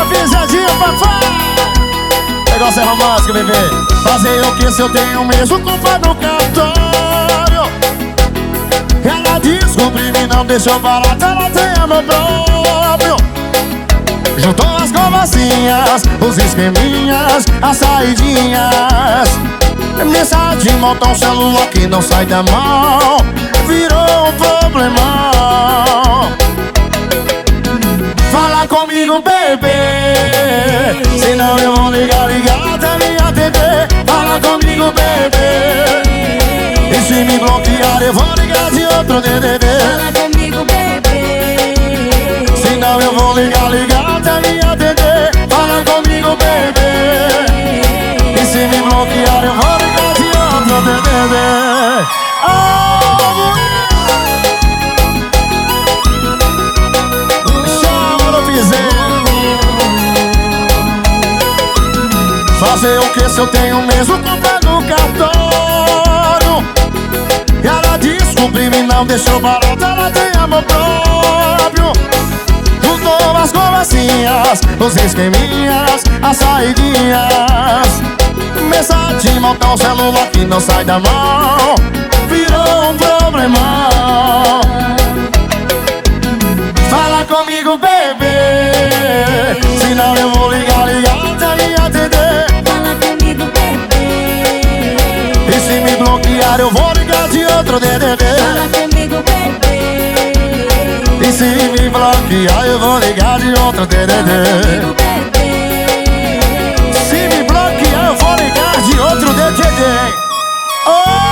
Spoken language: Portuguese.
pisadinha, papai. Negócio é romântico, bebê. Fazer o que se eu tenho mesmo culpa no cartório? Ela descobriu e não deixou barato, ela tem amor próprio. Juntou as conversinhas, os esqueminhas, as saidinhas. Mensagem de montão, celular que não sai da mão. Virou um problemão. Fala comigo, bebê, senão eu vou ligar até me atender. Fala comigo, bebê, e se me bloquear eu vou ligar de outro DDD. Fala comigo, bebê, senão eu vou ligar até me atender. Fala comigo, bebê, e se me bloquear eu vou ligar de outro DDD. Fazer o que se eu tenho mesmo conta no cartório? Ela descobriu e não deixou barato, ela tem amor próprio. Juntou as conversinhas, os esqueminhas, as saidinhas. Mensagem, montar um celular que não sai da mão. Virou um problemão. Fala comigo, bebê, senão eu vou ligar até me atender. fala comigo, bebê, E se me bloquear eu vou ligar de outro DDD. fala comigo, bebê, E se me bloquear eu vou ligar de outro DDD. comigo, bebê, Se me bloquear eu vou ligar de outro DDD. Oh!